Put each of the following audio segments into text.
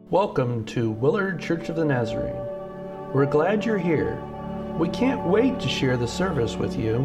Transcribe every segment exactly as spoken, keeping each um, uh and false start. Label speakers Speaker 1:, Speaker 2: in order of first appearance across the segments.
Speaker 1: Welcome to Willard Church of the Nazarene. We're glad you're here. We can't wait to share the service with you.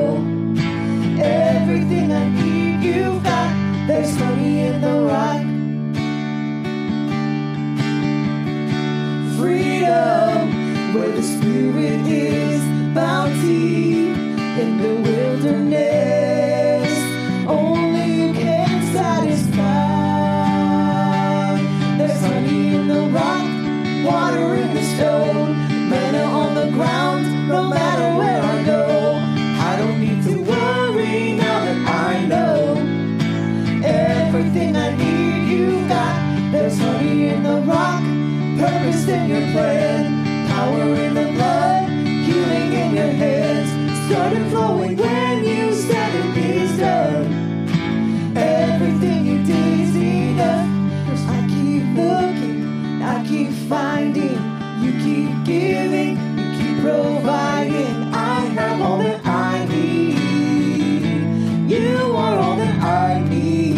Speaker 2: Everything I need, you've got. There's honey in the rock. where the Spirit is bounty in the wilderness. Only you can satisfy. There's honey in the rock, water in the stone, manna on the ground, no matter where I go. I don't need to worry now that I know everything I need you got. There's honey in the rock, purpose in your plan, power in the blood, healing in your hands, started flowing when you said it is done. Everything you did is enough. I keep looking, I keep finding, you keep giving, you keep providing. I have all that I need. You are all that I need.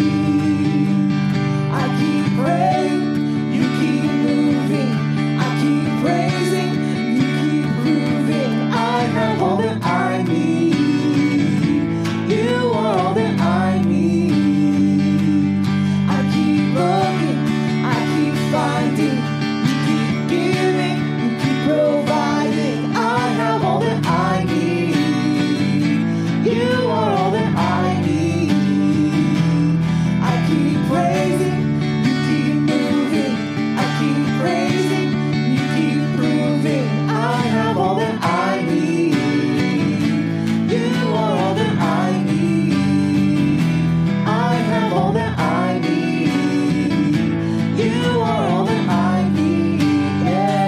Speaker 2: I keep praying, you keep moving. I keep praising, you keep proving. I have all that I need. You are all that I need. I keep looking, I keep finding, you keep giving, you keep providing. I have all that I need. You are all that I need. I keep praising, you keep moving. I keep praising, you keep proving. I have all that I need. You are all that I need. I have all that I need. You are all that I need.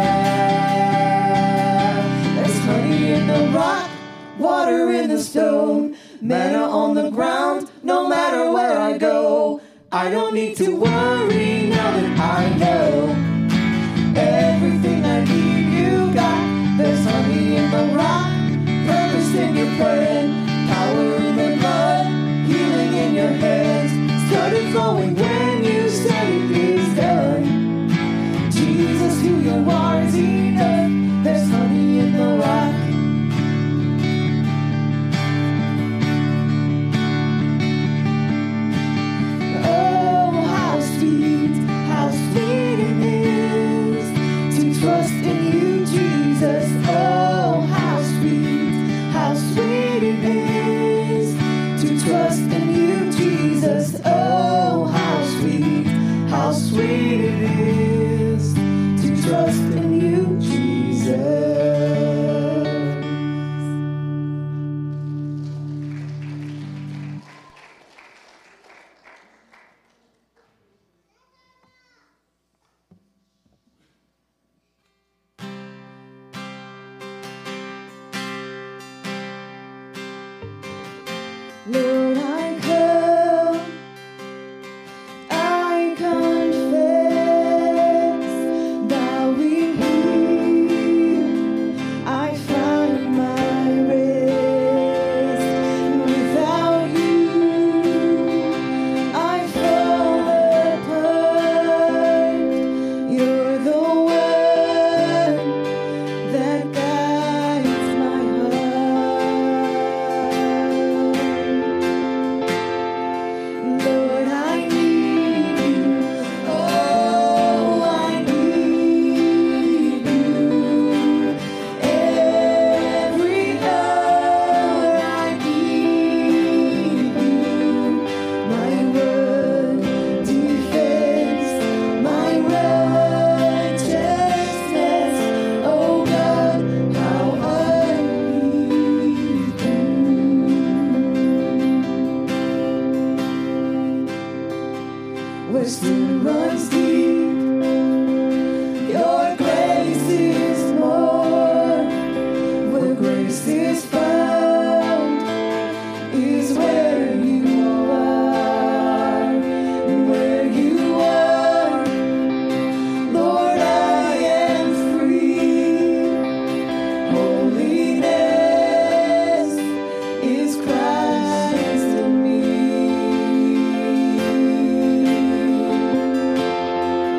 Speaker 2: Yeah. There's honey in the rock, water in the stone, manna on the ground, no matter where I go. I don't need to worry now that I know everything I need you got. There's honey in the rock, purpose in your plan, power in the blood, healing in your hands, started flowing when you said it is done. Jesus, who you are is enough. There's honey in the rock. Oh, how sweet, how sweet it is to trust in you, Jesus. Oh, how sweet, how sweet it is to trust in you, Jesus. Oh, how sweet, how sweet it is to trust in you, Jesus. Lord, I come, I confess, bowing here, I find my rest. Without you, I fall apart. You're the one that guides my heart. Lord, I need you. Oh, I need you. Every hour I need you. My word, defense, my righteousness. Oh God, how I need you. Where sin runs deep, your grace is more. Where grace is found is where you are. And where you are, Lord, I am free. Holiness is Christ in me.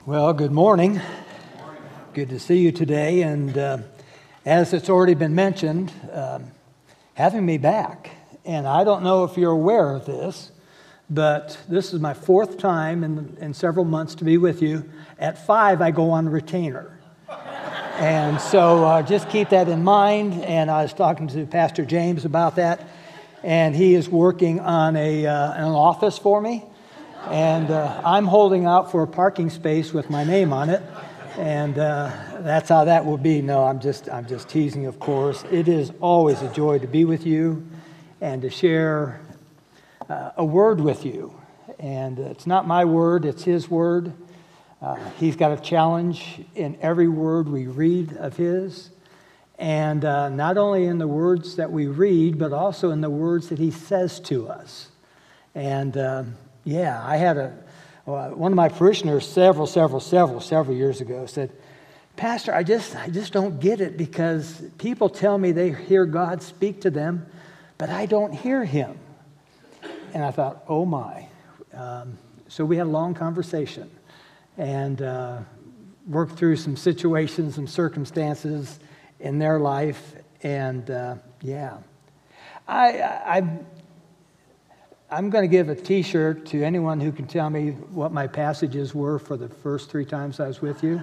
Speaker 3: Well, good morning. Good to see you today. And uh, as it's already been mentioned, um, having me back. And I don't know if you're aware of this, but this is my fourth time in, in several months to be with you. At five, I go on retainer. And so uh, just keep that in mind. And I was talking to Pastor James about that. And he is working on a uh, an office for me. And uh, I'm holding out for a parking space with my name on it, and uh, that's how that will be. No, I'm just I'm just teasing, of course. It is always a joy to be with you and to share uh, a word with you. And it's not my word, it's his word. Uh, he's got a challenge in every word we read of his, and uh, not only in the words that we read, but also in the words that he says to us. And Uh, Yeah, I had a uh, one of my parishioners several, several, several, several years ago said, "Pastor, I just, I just don't get it because people tell me they hear God speak to them, but I don't hear Him." And I thought, "Oh my!" Um, so we had a long conversation and uh, worked through some situations, some circumstances in their life, and uh, yeah, I. I I'm going to give a T-shirt to anyone who can tell me what my passages were for the first three times I was with you.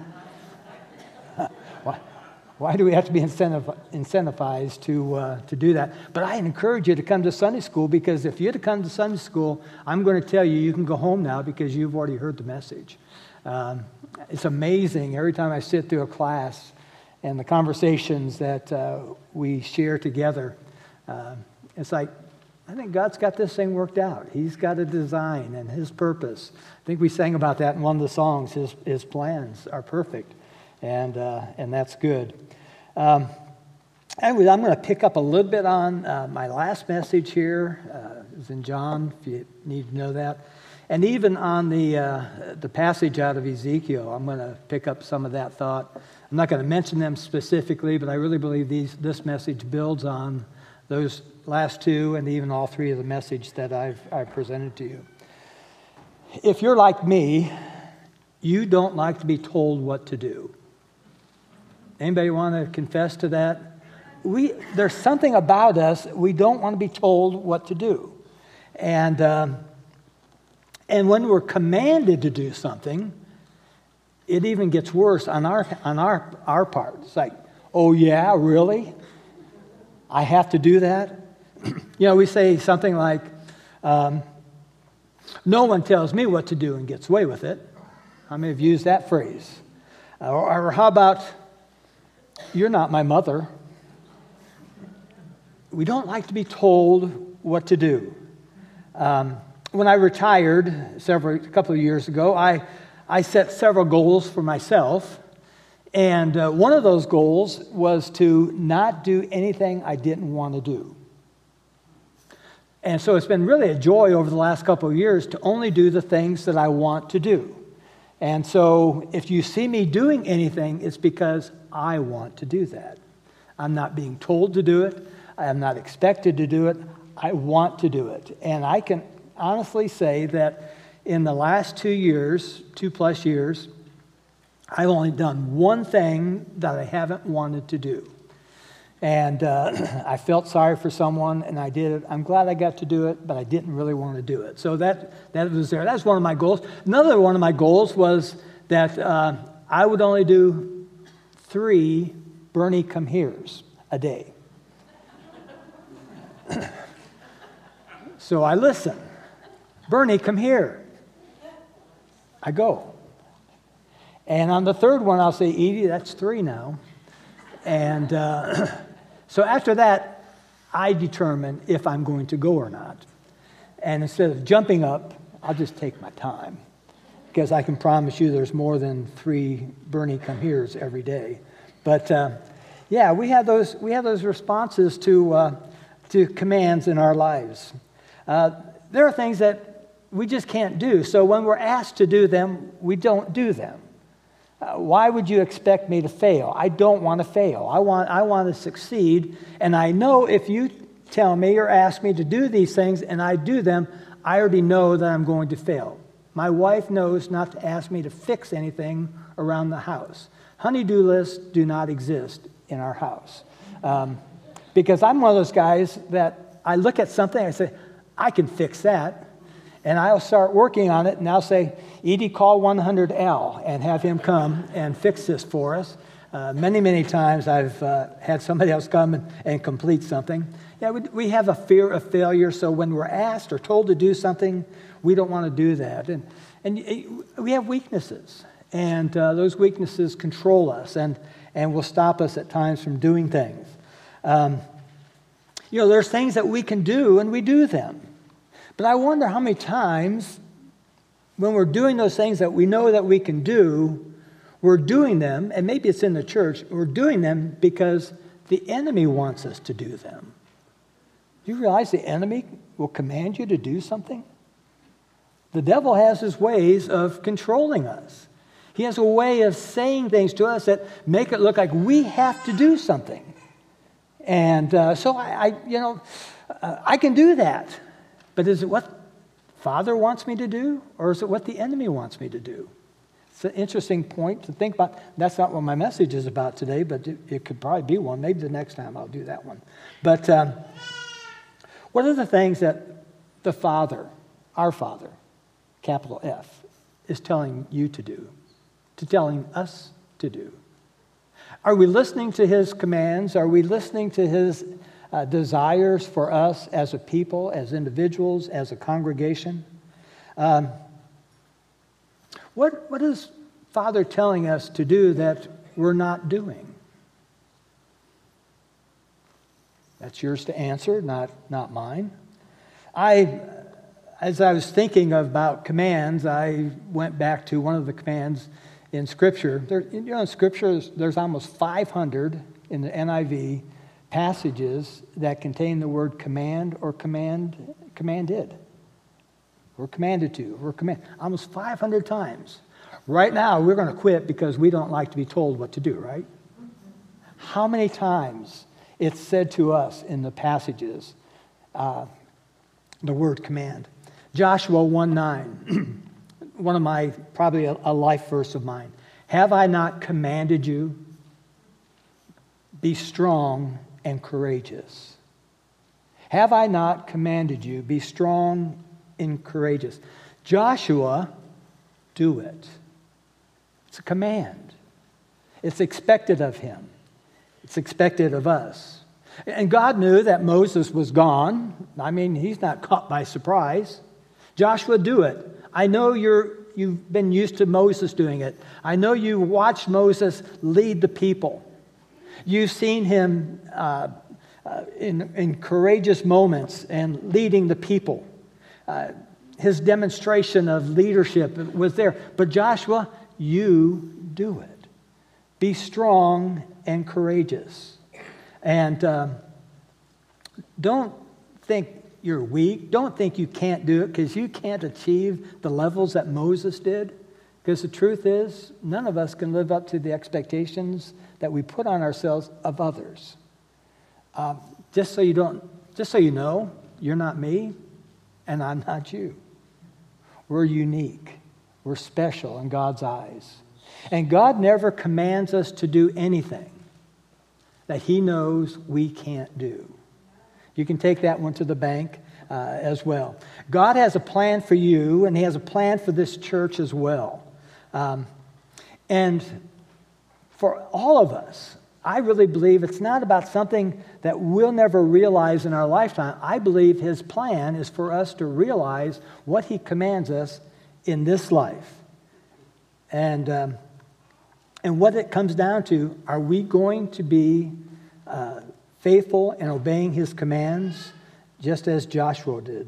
Speaker 3: why, why do we have to be incentiv- incentivized to uh, to do that? But I encourage you to come to Sunday school, because if you had to come to Sunday school, I'm going to tell you you can go home now because you've already heard the message. Um, it's amazing every time I sit through a class and the conversations that uh, we share together. Uh, it's like, I think God's got this thing worked out. He's got a design and His purpose. I think we sang about that in one of the songs. His His plans are perfect, and uh, and that's good. Um, anyway, I'm going to pick up a little bit on uh, my last message here. Uh, it was in John, if you need to know that, and even on the uh, the passage out of Ezekiel. I'm going to pick up some of that thought. I'm not going to mention them specifically, but I really believe these this message builds on those last two, and even all three of the message that I've, I've presented to you. If you're like me, you don't like to be told what to do. Anybody want to confess to that? We there's something about us, we don't want to be told what to do. And, um, and when we're commanded to do something, it even gets worse on our, on our, our part. It's like, oh yeah, really? I have to do that? You know, we say something like, um, no one tells me what to do and gets away with it. How many have used that phrase? Or, or how about, you're not my mother. We don't like to be told what to do. Um, when I retired several, a couple of years ago, I, I set several goals for myself. And uh, one of those goals was to not do anything I didn't want to do. And so it's been really a joy over the last couple of years to only do the things that I want to do. And so if you see me doing anything, it's because I want to do that. I'm not being told to do it. I am not expected to do it. I want to do it. And I can honestly say that in the last two years, two plus years, I've only done one thing that I haven't wanted to do. And uh, I felt sorry for someone, and I did it. I'm glad I got to do it, but I didn't really want to do it. So that that was there. That's one of my goals. Another one of my goals was that uh, I would only do three Bernie come heres a day. So I listen. Bernie, come here. I go. And on the third one, I'll say, Edie, that's three now. And uh, so after that, I determine if I'm going to go or not. And instead of jumping up, I'll just take my time. Because I can promise you there's more than three Bernie come heres every day. But uh, yeah, we have those we have those responses to uh, to commands in our lives. Uh, there are things that we just can't do. So when we're asked to do them, we don't do them. Uh, why would you expect me to fail? I don't want to fail. I want I want to succeed. And I know if you tell me or ask me to do these things and I do them, I already know that I'm going to fail. My wife knows not to ask me to fix anything around the house. Honey-do lists do not exist in our house. Um, because I'm one of those guys that I look at something, I say, I can fix that. And I'll start working on it, and I'll say, Edie, call one hundred L and have him come and fix this for us. Uh, many, many times I've uh, had somebody else come and, and complete something. Yeah, we, we have a fear of failure, so when we're asked or told to do something, we don't want to do that. And, and we have weaknesses, and uh, those weaknesses control us and, and will stop us at times from doing things. Um, you know, there's things that we can do, and we do them. But I wonder how many times when we're doing those things that we know that we can do, we're doing them, and maybe it's in the church, we're doing them because the enemy wants us to do them. Do you realize the enemy will command you to do something? The devil has his ways of controlling us. He has a way of saying things to us that make it look like we have to do something. And uh, so I, I, you know, uh, I can do that. But is it what Father wants me to do, or is it what the enemy wants me to do? It's an interesting point to think about. That's not what my message is about today, but it, it could probably be one. Maybe the next time I'll do that one. But um, what are the things that the Father, our Father, capital F, is telling you to do, to telling us to do? Are we listening to his commands? Are we listening to his uh, desires for us as a people, as individuals, as a congregation? Um, what, what is Father telling us to do that we're not doing? That's yours to answer, not, not mine. I, as I was thinking about commands, I went back to one of the commands in Scripture. There, you know, in Scripture, there's almost five hundred in the N I V passages that contain the word command or command, commanded. We're commanded to. We're command almost five hundred times. Right now, we're going to quit because we don't like to be told what to do, right? How many times it's said to us in the passages, uh, the word command. Joshua one nine, one of my, probably a, a life verse of mine. Have I not commanded you? Be strong and courageous. Have I not commanded you? Be strong and courageous. Joshua, do it. It's a command. It's expected of him. It's expected of us. And God knew that Moses was gone. I mean, he's not caught by surprise. Joshua, do it. I know you're, you've been used to Moses doing it. I know you watched Moses lead the people. You've seen him uh, uh, in, in courageous moments and leading the people. Uh, his demonstration of leadership was there. But Joshua, you do it. Be strong and courageous. And um, don't think you're weak. Don't think you can't do it because you can't achieve the levels that Moses did. Because the truth is, none of us can live up to the expectations that we put on ourselves of others. Um, just so you don't, just so you know, you're not me, and I'm not you. We're unique. We're special in God's eyes. And God never commands us to do anything that he knows we can't do. You can take that one to the bank uh, as well. God has a plan for you, and he has a plan for this church as well. Um, and for all of us, I really believe it's not about something that we'll never realize in our lifetime. I believe his plan is for us to realize what he commands us in this life. And um, and what it comes down to, are we going to be uh, faithful and obeying his commands just as Joshua did?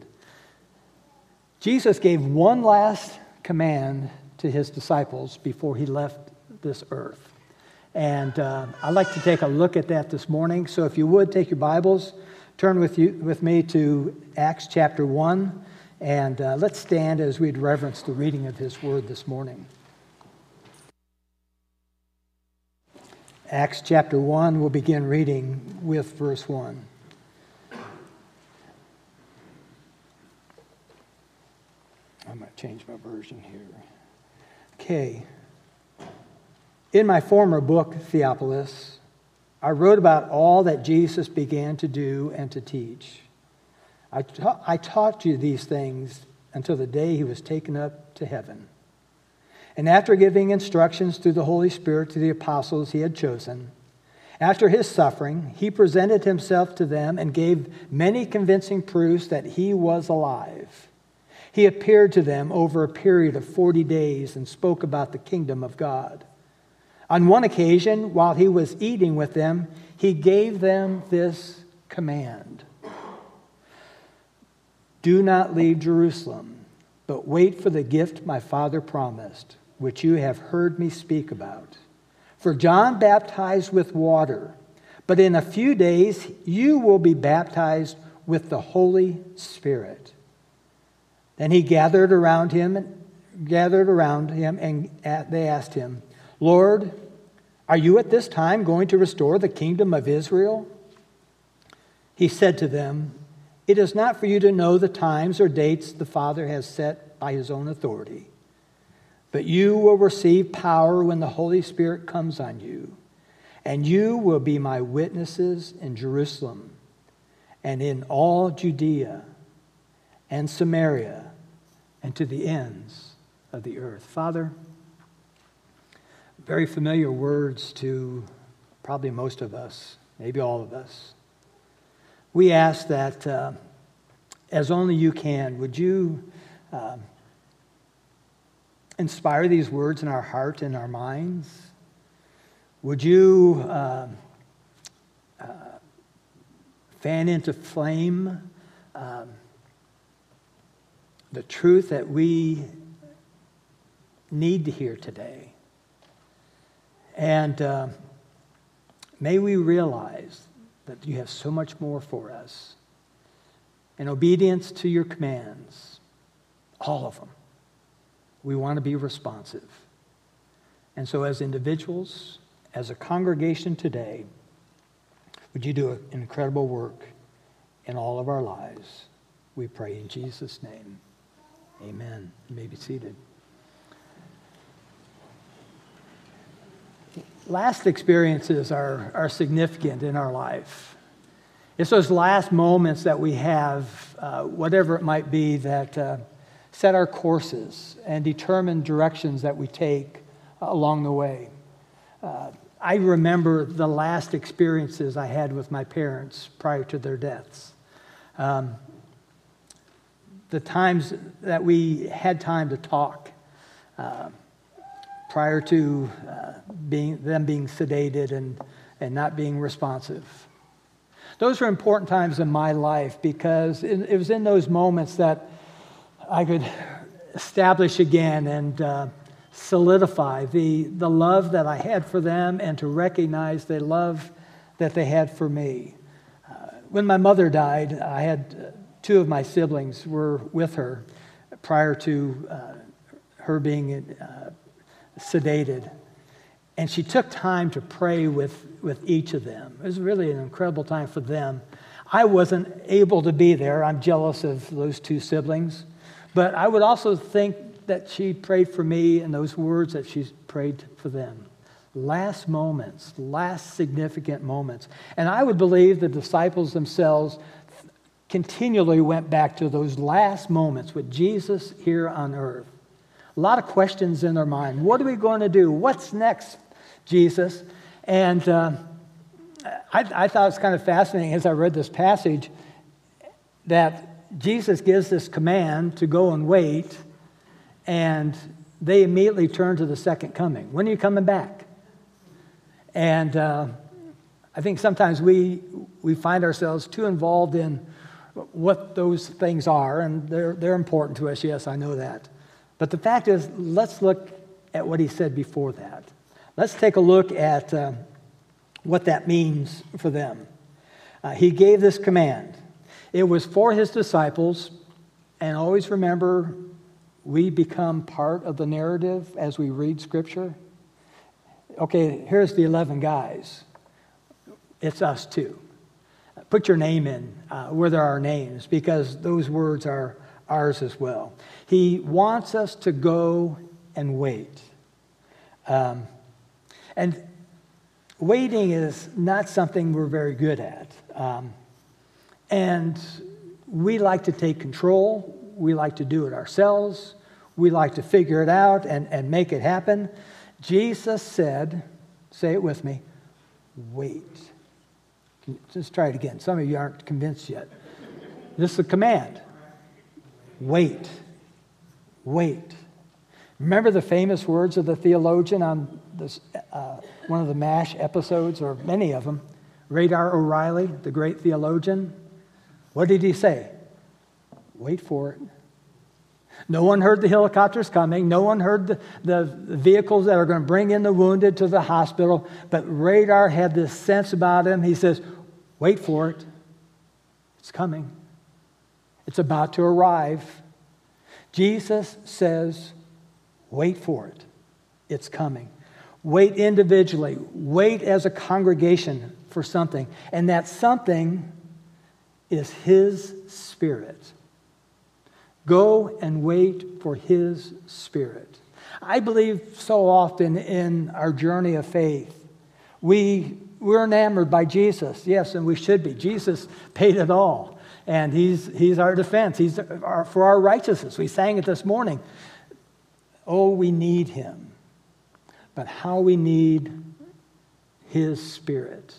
Speaker 3: Jesus gave one last command to his disciples before he left this earth. And uh, I'd like to take a look at that this morning. So if you would, take your Bibles, turn with you with me to Acts chapter one, and uh, let's stand as we'd reverence the reading of his word this morning. Acts chapter one, we'll begin reading with verse one. I'm change my version here. Okay. In my former book, Theophilus, I wrote about all that Jesus began to do and to teach. I, ta- I taught you these things until the day he was taken up to heaven. And after giving instructions through the Holy Spirit to the apostles he had chosen, after his suffering, he presented himself to them and gave many convincing proofs that he was alive. He appeared to them over a period of forty days and spoke about the kingdom of God. On one occasion, while he was eating with them, he gave them this command: "Do not leave Jerusalem, but wait for the gift my Father promised, which you have heard me speak about. For John baptized with water, but in a few days you will be baptized with the Holy Spirit." Then he gathered around him, gathered around him, and they asked him, "Lord, are you at this time going to restore the kingdom of Israel?" He said to them, "It is not for you to know the times or dates the Father has set by his own authority. But you will receive power when the Holy Spirit comes on you, and you will be my witnesses in Jerusalem and in all Judea and Samaria and to the ends of the earth." Father, very familiar words to probably most of us, maybe all of us. We ask that, uh, as only you can, would you uh, inspire these words in our heart and our minds? Would you uh, uh, fan into flame uh, the truth that we need to hear today? And uh, may we realize that you have so much more for us. In obedience to your commands, all of them, we want to be responsive. And so as individuals, as a congregation today, would you do an incredible work in all of our lives? We pray in Jesus' name. Amen. You may be seated. Last experiences are, are significant in our life. It's those last moments that we have, uh, whatever it might be, that uh, set our courses and determine directions that we take along the way. Uh, I remember the last experiences I had with my parents prior to their deaths. Um, the times that we had time to talk uh, prior to uh, being them being sedated and, and not being responsive. Those were important times in my life because it, it was in those moments that I could establish again and uh, solidify the, the love that I had for them and to recognize the love that they had for me. Uh, when my mother died, I had uh, two of my siblings were with her prior to uh, her being uh, sedated. And she took time to pray with, with each of them. It was really an incredible time for them. I wasn't able to be there. I'm jealous of those two siblings. But I would also think that she prayed for me and those words that she prayed for them. Last moments, last significant moments. And I would believe the disciples themselves continually went back to those last moments with Jesus here on earth. A lot of questions in their mind. What are we going to do? What's next, Jesus? And uh, I, I thought it was kind of fascinating as I read this passage that Jesus gives this command to go and wait, and they immediately turn to the second coming. When are you coming back? And uh, I think sometimes we we find ourselves too involved in what those things are, and they're they're important to us. Yes, I know that. But the fact is, let's look at what he said before that. Let's take a look at uh, what that means for them. Uh, he gave this command. It was for his disciples, and always remember, we become part of the narrative as we read Scripture. Okay, here's the eleven guys. It's us too. Put your name in uh, where there are names, because those words are, ours as well. He wants us to go and wait. Um, and waiting is not something we're very good at. Um, and we like to take control. We like to do it ourselves. We like to figure it out and, and make it happen. Jesus said, say it with me, wait. Just try it again. Some of you aren't convinced yet. This is a command. Wait. Wait. Remember the famous words of the theologian on this, uh, one of the MASH episodes, or many of them, Radar O'Reilly, the great theologian? What did he say? Wait for it. No one heard the helicopters coming. No one heard the, the vehicles that are going to bring in the wounded to the hospital. But Radar had this sense about him. He says, wait for it. It's coming. It's about to arrive. Jesus says, wait for it. It's coming. Wait individually. Wait as a congregation for something. And that something is His Spirit. Go and wait for His Spirit. I believe so often in our journey of faith, we, we're enamored by Jesus. Yes, and we should be. Jesus paid it all. And He's, he's our defense. He's our, for our righteousness. We sang it this morning. Oh, we need Him. But how we need His Spirit.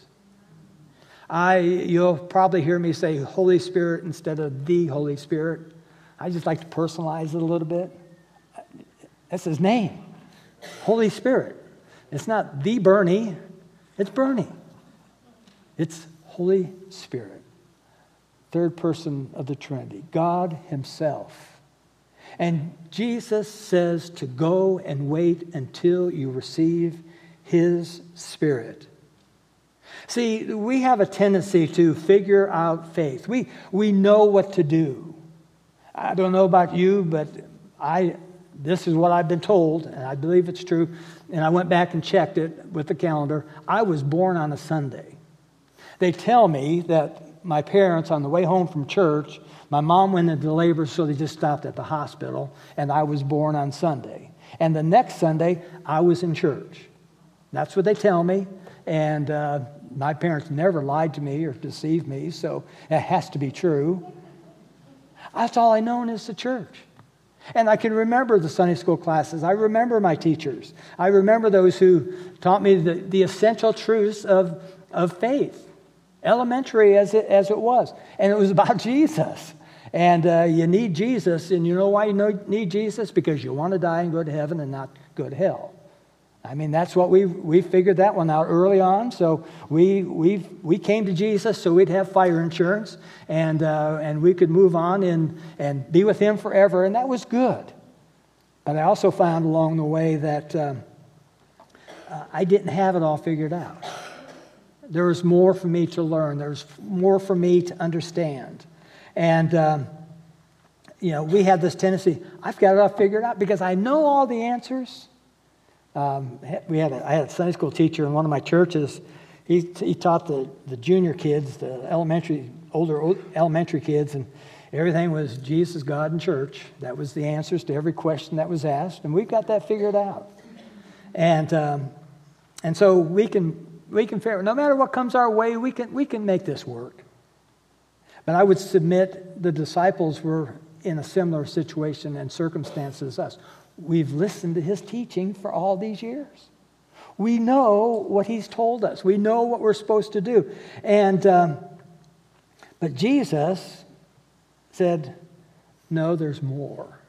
Speaker 3: I, you'll probably hear me say Holy Spirit instead of the Holy Spirit. I just like to personalize it a little bit. That's His name, Holy Spirit. It's not the Bernie, it's Bernie. It's Holy Spirit, third person of the Trinity, God Himself. And Jesus says to go and wait until you receive His Spirit. See, we have a tendency to figure out faith. We, we know what to do. I don't know about you, but I this is what I've been told, and I believe it's true. And I went back and checked it with the calendar. I was born on a Sunday. They tell me that my parents, on the way home from church, my mom went into labor, so they just stopped at the hospital, and I was born on Sunday. And the next Sunday, I was in church. That's what they tell me. And uh, my parents never lied to me or deceived me, so it has to be true. That's all I know is the church. And I can remember the Sunday school classes. I remember my teachers. I remember those who taught me the, the essential truths of, of faith, elementary as it, as it was. And it was about Jesus. And uh, you need Jesus. And you know why you know, need Jesus? Because you want to die and go to heaven and not go to hell. I mean, that's what we we figured that one out early on. So we we we came to Jesus so we'd have fire insurance and uh, and we could move on and and be with Him forever, and that was good. But I also found along the way that um, uh, I didn't have it all figured out. There was more for me to learn. There was more for me to understand, and um, you know, we had this tendency. I've got it all figured out because I know all the answers. Um, we had a, I had a Sunday school teacher in one of my churches. He he taught the, the junior kids, the elementary, older elementary kids, and everything was Jesus, God, and church. That was the answers to every question that was asked, and we've got that figured out. And um, and so we can we can figure, no matter what comes our way, we can we can make this work. But I would submit the disciples were in a similar situation and circumstance as us. We've listened to His teaching for all these years. We know what He's told us. We know what we're supposed to do. And um, but Jesus said, no, there's more.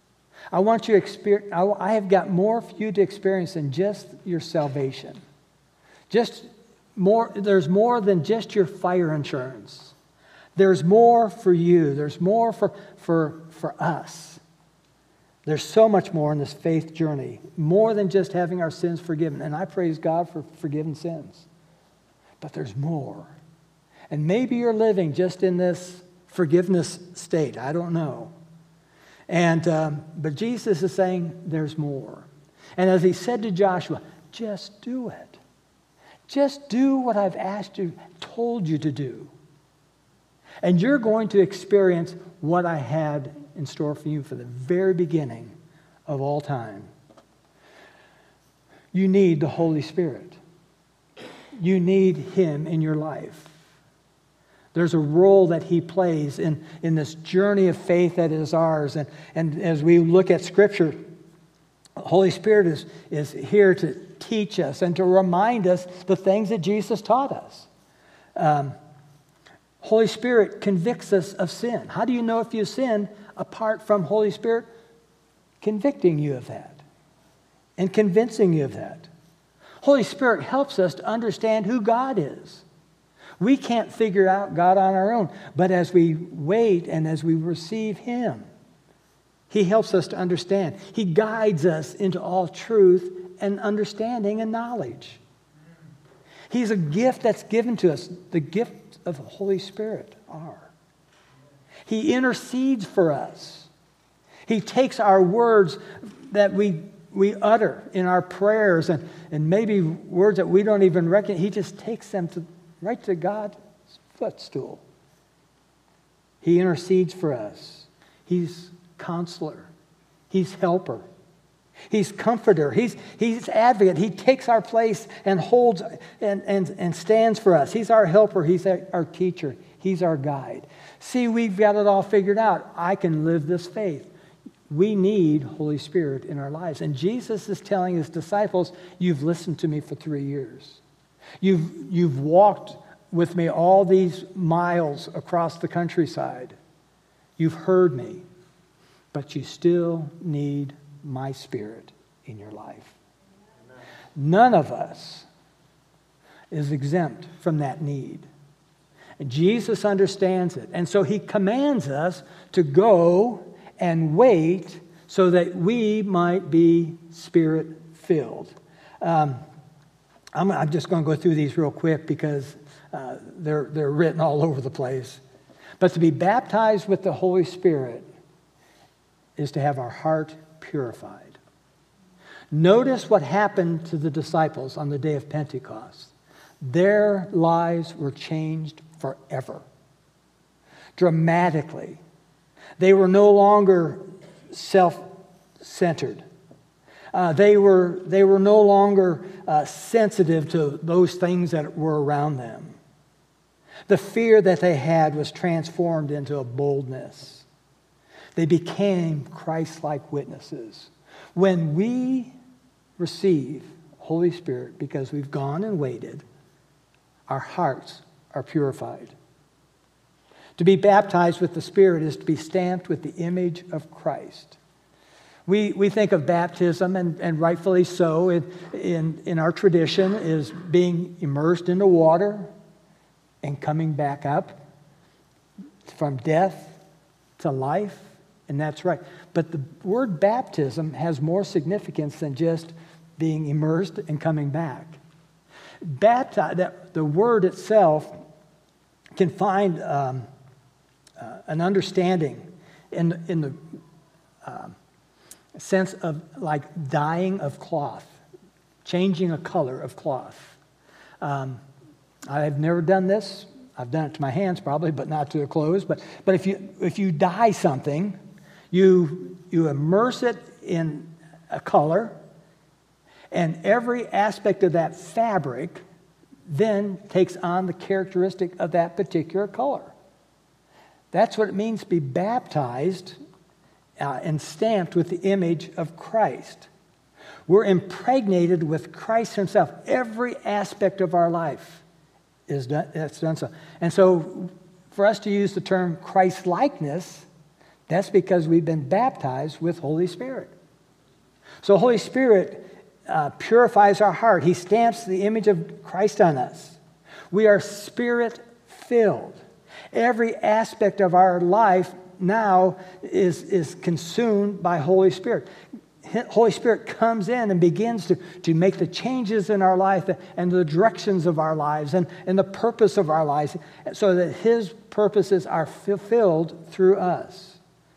Speaker 3: I want you to experience, I have got more for you to experience than just your salvation. Just more, there's more than just your fire insurance. There's more for you. There's more for, for, for us. There's so much more in this faith journey, more than just having our sins forgiven. And I praise God for forgiven sins. But there's more. And maybe you're living just in this forgiveness state. I don't know. And um, but Jesus is saying there's more. And as He said to Joshua, just do it. Just do what I've asked you, told you to do. And you're going to experience what I had in store for you from the very beginning of all time. You need the Holy Spirit. You need Him in your life. There's a role that He plays in, in this journey of faith that is ours. And, and as we look at Scripture, the Holy Spirit is, is here to teach us and to remind us the things that Jesus taught us. Um, Holy Spirit convicts us of sin. How do you know if you sin apart from Holy Spirit convicting you of that and convincing you of that? Holy Spirit helps us to understand who God is. We can't figure out God on our own, but as we wait and as we receive Him, He helps us to understand. He guides us into all truth and understanding and knowledge. He's a gift that's given to us. The gift of the Holy Spirit are. He intercedes for us. He takes our words that we we utter in our prayers and, and maybe words that we don't even recognize. He just takes them to right to God's footstool. He intercedes for us. He's counselor. He's helper. He's comforter. He's, he's advocate. He takes our place and holds and, and, and stands for us. He's our helper. He's our, our teacher. He's our guide. See, we've got it all figured out. I can live this faith. We need Holy Spirit in our lives. And Jesus is telling His disciples, you've listened to me for three years. You've, you've walked with me all these miles across the countryside. You've heard me, but you still need my Spirit in your life. Amen. None of us is exempt from that need. And Jesus understands it. And so He commands us to go and wait so that we might be Spirit-filled. Um, I'm, I'm just going to go through these real quick because uh, they're, they're written all over the place. But to be baptized with the Holy Spirit is to have our heart purified. Notice what happened to the disciples on the day of Pentecost. Their lives were changed forever. Dramatically. They were no longer self-centered. Uh, they were, they were no longer uh, sensitive to those things that were around them. The fear that they had was transformed into a boldness. They became Christ-like witnesses. When we receive Holy Spirit because we've gone and waited, our hearts are purified. To be baptized with the Spirit is to be stamped with the image of Christ. We, we think of baptism, and, and rightfully so, in, in, in our tradition, is being immersed into water and coming back up from death to life, and that's right. But the word baptism has more significance than just being immersed and coming back. Baptize, that, the word itself can find um, uh, an understanding in, in the uh, sense of like dyeing of cloth, changing a color of cloth. Um, I've never done this. I've done it to my hands probably, but not to the clothes. But but if you if you dye something, you you immerse it in a color, and every aspect of that fabric then takes on the characteristic of that particular color. That's what it means to be baptized uh, and stamped with the image of Christ. We're impregnated with Christ Himself. Every aspect of our life is done, that's done so. And so for us to use the term Christ-likeness, that's because we've been baptized with Holy Spirit. So Holy Spirit uh, purifies our heart. He stamps the image of Christ on us. We are Spirit-filled. Every aspect of our life now is, is consumed by Holy Spirit. Holy Spirit comes in and begins to, to make the changes in our life and the directions of our lives and, and the purpose of our lives so that His purposes are fulfilled through us.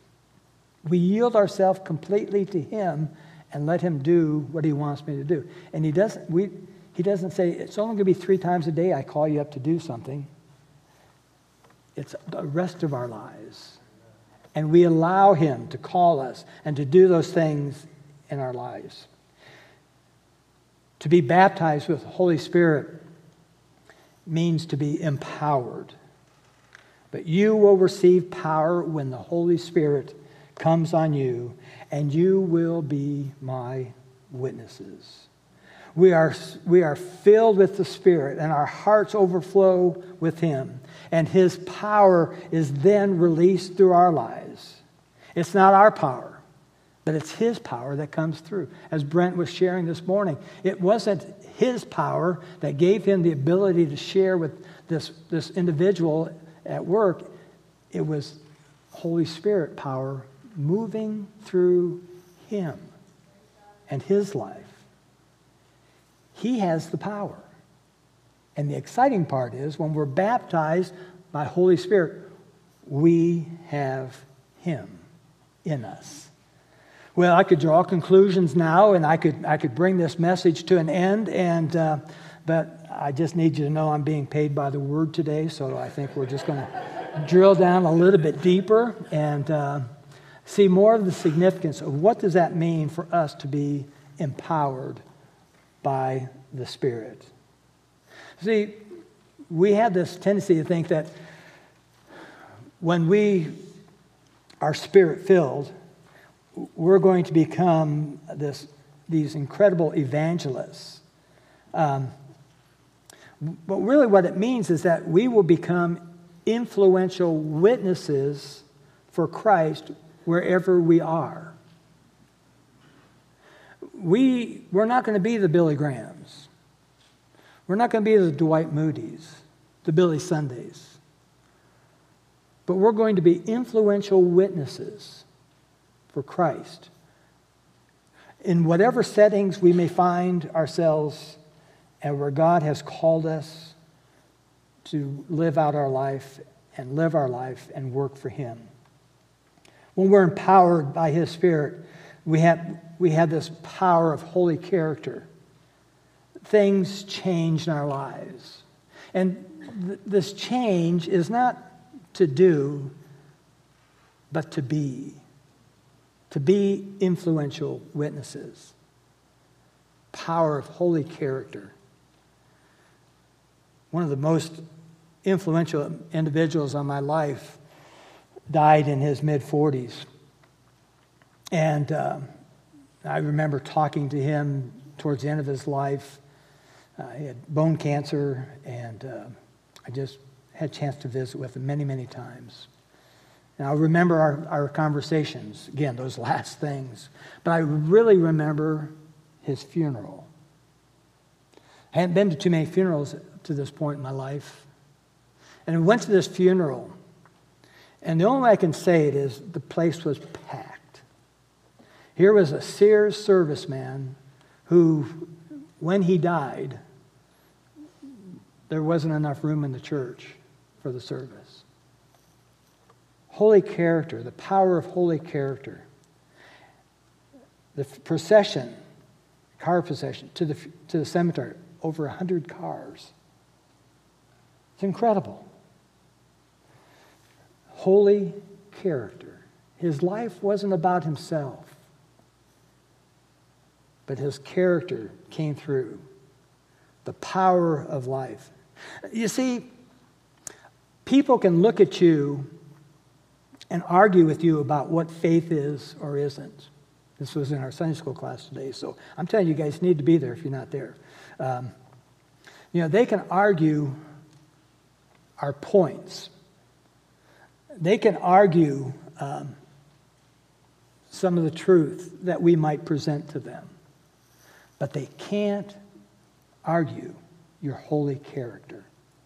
Speaker 3: We yield ourselves completely to Him and let Him do what He wants me to do. And He doesn't, we, he doesn't say, it's only going to be three times a day I call you up to do something. It's the rest of our lives. And we allow him to call us and to do those things in our lives. To be baptized with the Holy Spirit means to be empowered. But you will receive power when the Holy Spirit comes on you, and you will be my witnesses. We are, we are filled with the Spirit, and our hearts overflow with him. And his power is then released through our lives. It's not our power, but it's his power that comes through. As Brent was sharing this morning, it wasn't his power that gave him the ability to share with this, this individual at work. It was Holy Spirit power moving through him and his life. He has the power. And the exciting part is when we're baptized by Holy Spirit, we have him in us. Well, I could draw conclusions now, and I could I could bring this message to an end, and uh, but I just need you to know I'm being paid by the word today, so I think we're just going to drill down a little bit deeper and uh, see more of the significance of what does that mean for us to be empowered by the Spirit. See, we have this tendency to think that when we are Spirit-filled, we're going to become this, these incredible evangelists. Um, but really what it means is that we will become influential witnesses for Christ wherever we are. We, we're not going to be the Billy Grahams. We're not going to be the Dwight Moody's, the Billy Sundays. But we're going to be influential witnesses for Christ. In whatever settings we may find ourselves and where God has called us to live out our life and live our life and work for him. When we're empowered by his Spirit, we have, we have this power of holy character. Things change in our lives. And th- this change is not to do, but to be. To be influential witnesses. Power of holy character. One of the most influential individuals on my life died in his mid-forties. And uh, I remember talking to him towards the end of his life. Uh, he had bone cancer, and uh, I just had a chance to visit with him many, many times. And I remember our, our conversations, again, those last things. But I really remember his funeral. I hadn't been to too many funerals to this point in my life. And I went to this funeral, and the only way I can say it is the place was packed. Here was a Sears serviceman who, when he died, there wasn't enough room in the church for the service. Holy character, the power of holy character. The procession, car procession, to the, to the cemetery, over a hundred cars. It's incredible. Holy character. His life wasn't about himself, but his character came through. The power of life. You see, people can look at you and argue with you about what faith is or isn't. This was in our Sunday school class today, so I'm telling you, you guys need to be there if you're not there. Um, you know, they can argue our points. They can argue um, some of the truth that we might present to them. But they can't argue your holy character.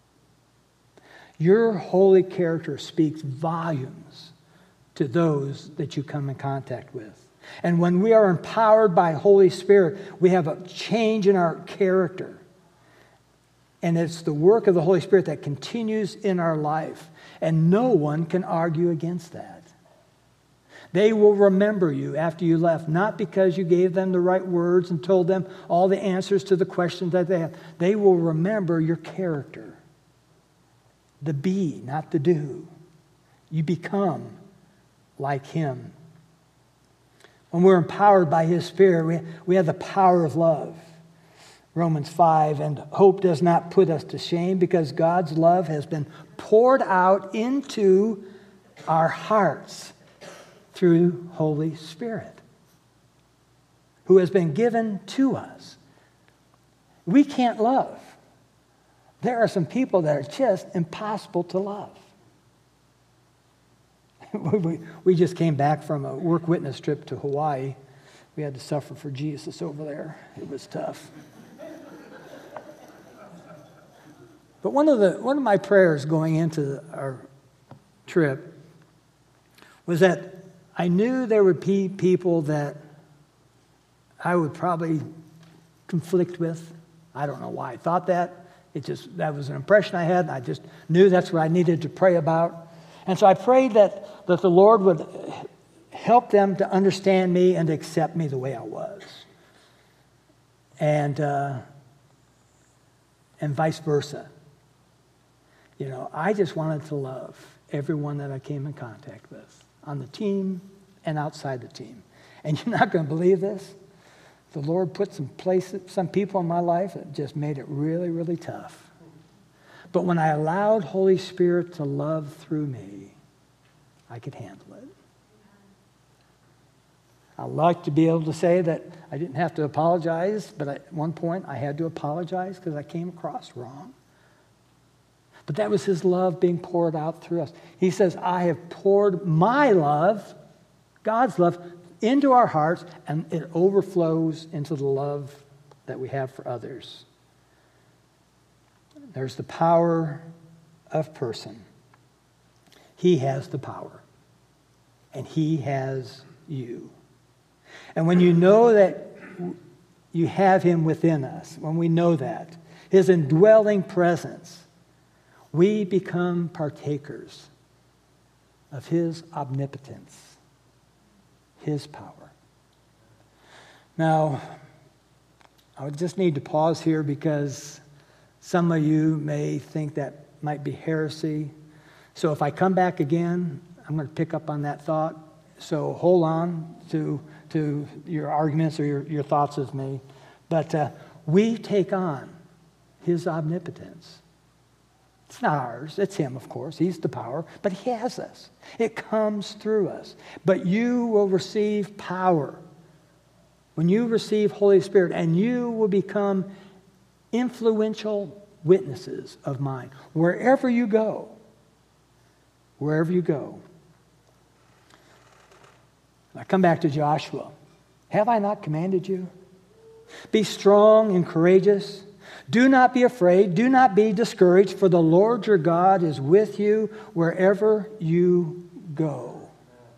Speaker 3: Your holy character speaks volumes to those that you come in contact with. And when we are empowered by Holy Spirit, we have a change in our character. And it's the work of the Holy Spirit that continues in our life. And no one can argue against that. They will remember you after you left, not because you gave them the right words and told them all the answers to the questions that they have. They will remember your character. The be, not the do. You become like him. When we're empowered by his Spirit, we, we have the power of love. Romans five, and hope does not put us to shame because God's love has been poured out into our hearts through Holy Spirit, who has been given to us. We can't love. There are some people that are just impossible to love. we, we just came back from a work witness trip to Hawaii. We had to suffer for Jesus over there. It was tough. But one of the one of my prayers going into our trip was that I knew there would be people that I would probably conflict with. I don't know why I thought that. It just that was an impression I had. I just knew that's what I needed to pray about. And so I prayed that, that the Lord would help them to understand me and to accept me the way I was. And uh, and vice versa. You know, I just wanted to love everyone that I came in contact with, on the team and outside the team. And you're not going to believe this. The Lord put some places, some people in my life that just made it really, really tough. But when I allowed Holy Spirit to love through me, I could handle it. I like to be able to say that I didn't have to apologize, but at one point I had to apologize because I came across wrong. But that was his love being poured out through us. He says, I have poured my love, God's love, into our hearts, and it overflows into the love that we have for others. There's the power of person. He has the power, and he has you. And when you know that you have him within us, when we know that, his indwelling presence, we become partakers of his omnipotence, his power. Now, I would just need to pause here because some of you may think that might be heresy. So if I come back again, I'm going to pick up on that thought. So hold on to, to your arguments or your, your thoughts of me. But uh, we take on his omnipotence. It's not ours. It's him, of course. He's the power. But he has us. It comes through us. But you will receive power when you receive Holy Spirit, and you will become influential witnesses of mine. Wherever you go, wherever you go. I come back to Joshua. Have I not commanded you? Be strong and courageous. Do not be afraid. Do not be discouraged, for the Lord your God is with you wherever you go.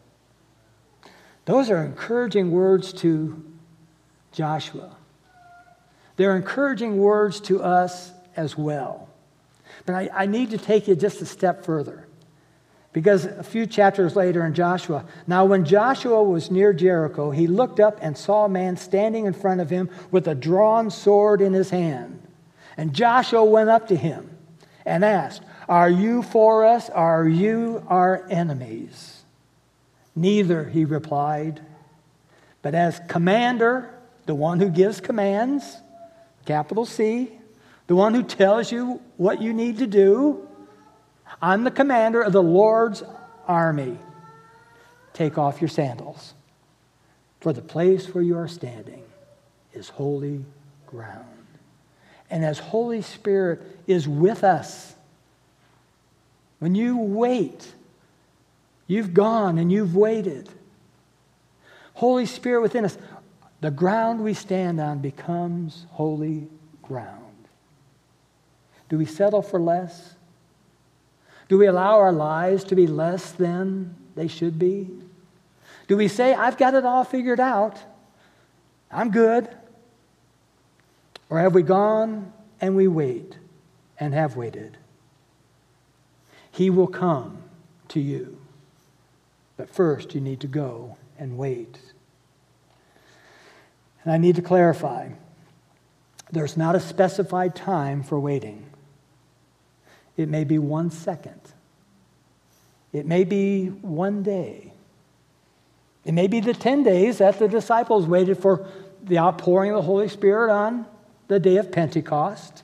Speaker 3: Those are encouraging words to Joshua. They're encouraging words to us as well. But I, I need to take you just a step further. Because a few chapters later in Joshua, now when Joshua was near Jericho, he looked up and saw a man standing in front of him with a drawn sword in his hand. And Joshua went up to him and asked, "Are you for us, or are you our enemies?" "Neither," he replied. "But as commander," the one who gives commands, capital C, the one who tells you what you need to do, "I'm the commander of the Lord's army. Take off your sandals, for the place where you are standing is holy ground." And as Holy Spirit is with us, when you wait, you've gone and you've waited. Holy Spirit within us, the ground we stand on becomes holy ground. Do we settle for less? Do we allow our lives to be less than they should be? Do we say, "I've got it all figured out. I'm good"? Or have we gone and we wait and have waited? He will come to you. But first you need to go and wait. And I need to clarify, there's not a specified time for waiting. It may be one second. It may be one day. It may be the ten days that the disciples waited for the outpouring of the Holy Spirit on the day of Pentecost.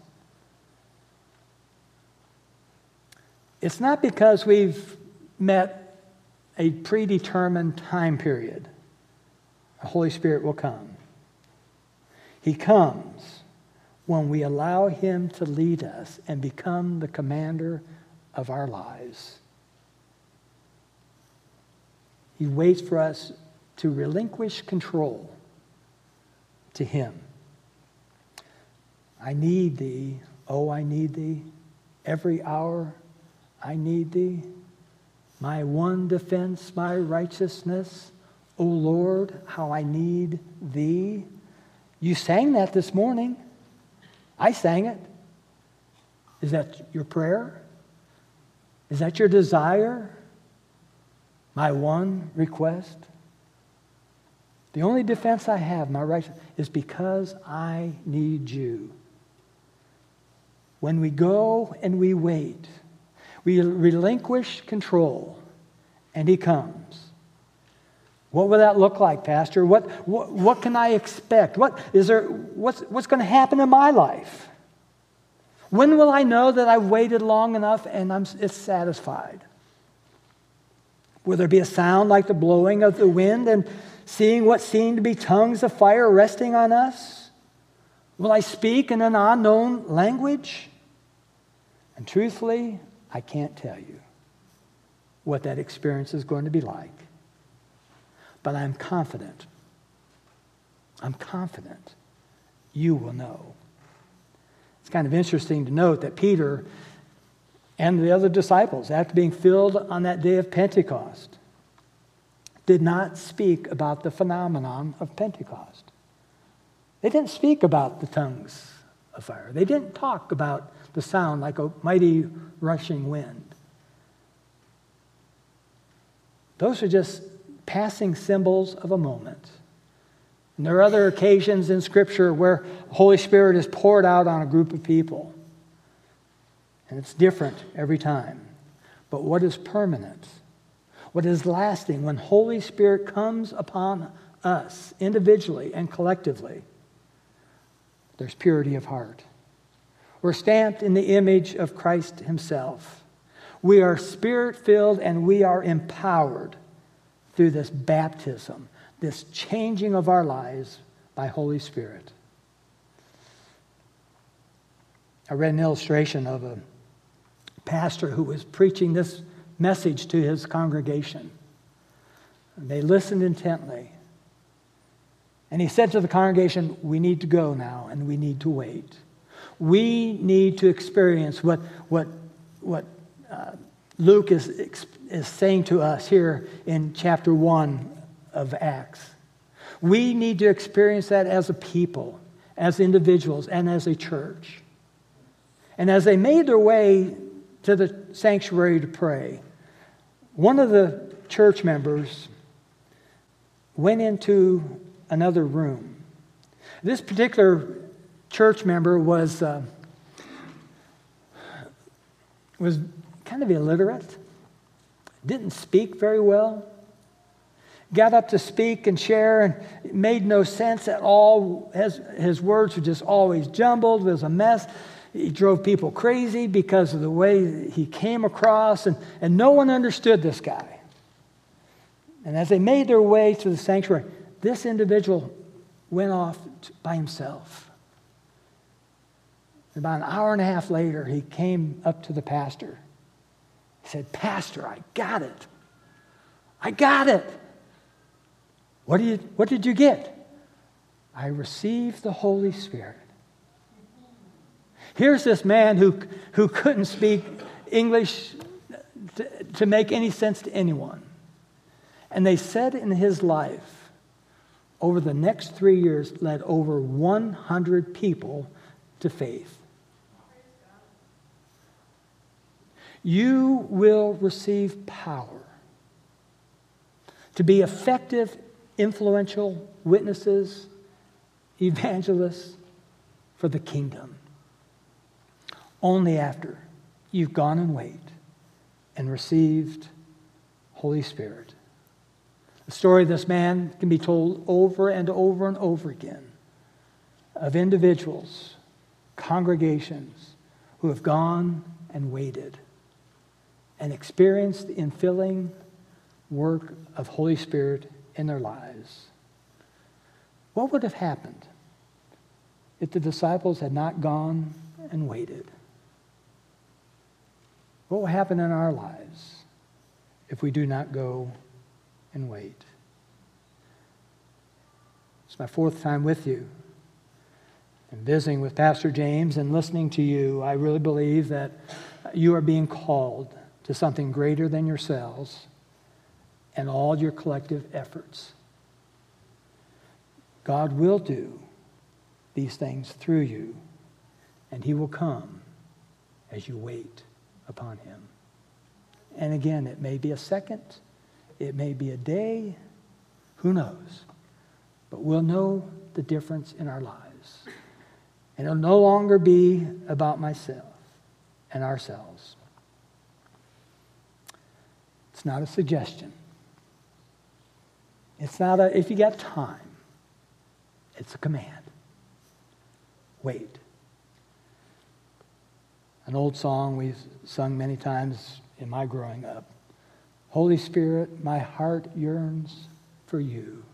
Speaker 3: It's not because we've met a predetermined time period. The Holy Spirit will come. He comes when we allow him to lead us and become the commander of our lives. He waits for us to relinquish control to him. I need thee, oh, I need thee. Every hour I need thee. My one defense, my righteousness. O Lord, how I need thee. You sang that this morning. I sang it. Is that your prayer? Is that your desire? My one request? The only defense I have, my righteousness, is because I need you. When we go and we wait, we relinquish control, and he comes. What will that look like, Pastor? What, what, what can I expect? What is there? What's, what's going to happen in my life? When will I know that I've waited long enough and I'm it's satisfied? Will there be a sound like the blowing of the wind and seeing what seemed to be tongues of fire resting on us? Will I speak in an unknown language? And truthfully, I can't tell you what that experience is going to be like. But I'm confident, I'm confident you will know. It's kind of interesting to note that Peter and the other disciples, after being filled on that day of Pentecost, did not speak about the phenomenon of Pentecost. They didn't speak about the tongues of fire. They didn't talk about the sound like a mighty rushing wind. Those are just passing symbols of a moment. And there are other occasions in Scripture where the Holy Spirit is poured out on a group of people. And it's different every time. But what is permanent, what is lasting, when Holy Spirit comes upon us individually and collectively, there's purity of heart. We're stamped in the image of Christ himself. We are Spirit-filled and we are empowered through this baptism, this changing of our lives by Holy Spirit. I read an illustration of a pastor who was preaching this message to his congregation. They listened intently. And he said to the congregation, we need to go now and we need to wait. We need to experience what, what, what uh, Luke is, is saying to us here in chapter one of Acts. We need to experience that as a people, as individuals, and as a church. And as they made their way to the sanctuary to pray, one of the church members went into another room. This particular church member was uh, was kind of illiterate, didn't speak very well, got up to speak and share, and it made no sense at all. His, his words were just always jumbled. It was a mess. He drove people crazy because of the way he came across, and, and no one understood this guy. And as they made their way to the sanctuary, this individual went off by himself. About an hour and a half later, he came up to the pastor. He said, Pastor, I got it. I got it. What did you, what did you get? I received the Holy Spirit. Here's this man who, who couldn't speak English to, to make any sense to anyone. And they said in his life, over the next three years, led over one hundred people to faith. You will receive power to be effective, influential witnesses, evangelists for the kingdom. Only after you've gone and waited and received Holy Spirit. The story of this man can be told over and over and over again of individuals, congregations who have gone and waited and experienced the infilling work of Holy Spirit in their lives. What would have happened if the disciples had not gone and waited? What will happen in our lives if we do not go and wait? It's my fourth time with you. And visiting with Pastor James and listening to you, I really believe that you are being called to something greater than yourselves and all your collective efforts. God will do these things through you, and he will come as you wait upon him. And again, it may be a second, it may be a day, who knows? But we'll know the difference in our lives. And it'll no longer be about myself and ourselves. It's not a suggestion. It's not a, if you got time, it's a command. Wait. An old song we've sung many times in my growing up. Holy Spirit, my heart yearns for you.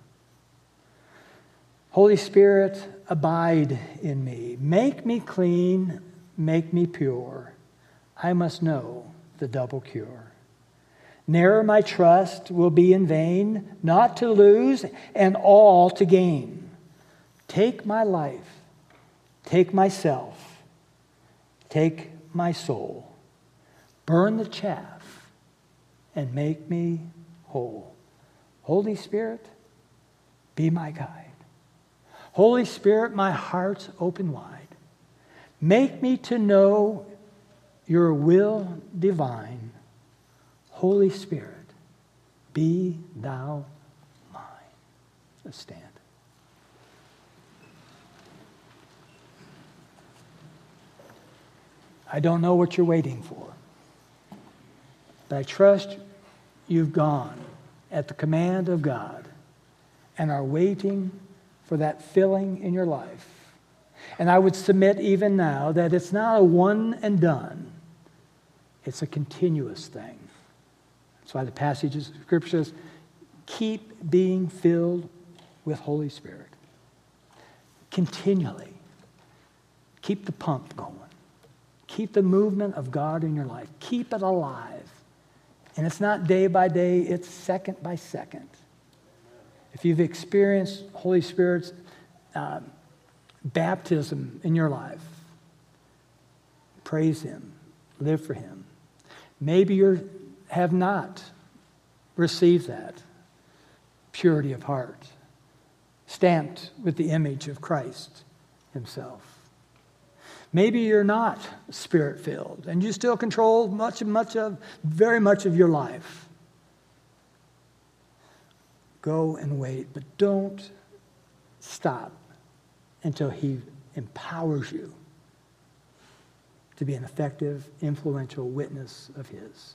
Speaker 3: Holy Spirit, abide in me. Make me clean, make me pure. I must know the double cure. Ne'er my trust will be in vain, not to lose and all to gain. Take my life, take myself, take my soul. Burn the chaff and make me whole. Holy Spirit, be my guide. Holy Spirit, my heart's open wide. Make me to know your will divine. Holy Spirit, be thou mine. Let's stand. I don't know what you're waiting for, but I trust you've gone at the command of God and are waiting for that filling in your life. And I would submit even now that it's not a one and done. It's a continuous thing. That's why the passage of Scripture says, keep being filled with Holy Spirit. Continually. Keep the pump going. Keep the movement of God in your life. Keep it alive. And it's not day by day, it's second by second. If you've experienced Holy Spirit's uh, baptism in your life, praise him, live for him. Maybe you have not received that purity of heart, stamped with the image of Christ himself. Maybe you're not Spirit-filled and you still control much, much of, very much of your life. Go and wait, but don't stop until he empowers you to be an effective, influential witness of his.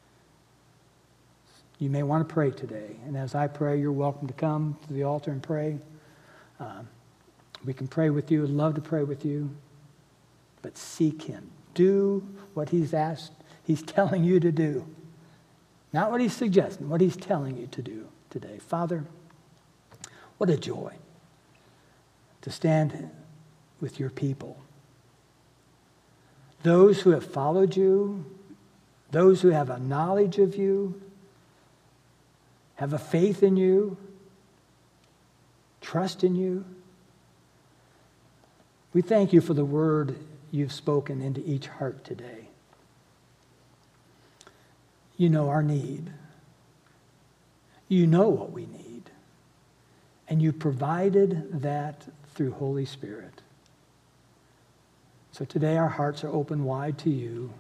Speaker 3: You may want to pray today, and as I pray, you're welcome to come to the altar and pray. Uh, we can pray with you. I'd love to pray with you, but seek him. Do what he's asked, he's telling you to do. Not what he's suggesting, what he's telling you to do today. Father, what a joy to stand with your people. Those who have followed you, those who have a knowledge of you, have a faith in you, trust in you. We thank you for the word you've spoken into each heart today. You know our need. You know what we need. And you provided that through Holy Spirit. So today our hearts are open wide to you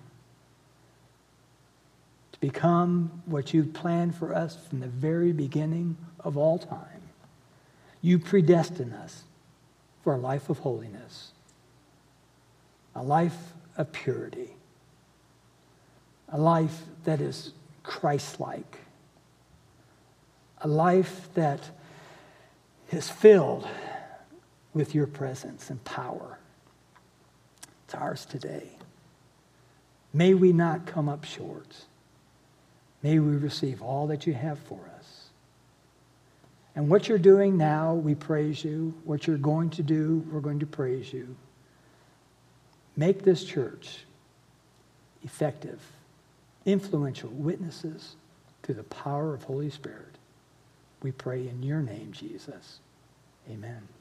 Speaker 3: to become what you've planned for us from the very beginning of all time. You predestined us for a life of holiness, a life of purity, a life that is Christ-like, a life that is filled with your presence and power. It's ours today. May we not come up short. May we receive all that you have for us. And what you're doing now, we praise you. What you're going to do, we're going to praise you. Make this church effective, influential witnesses through the power of Holy Spirit. We pray in your name, Jesus. Amen.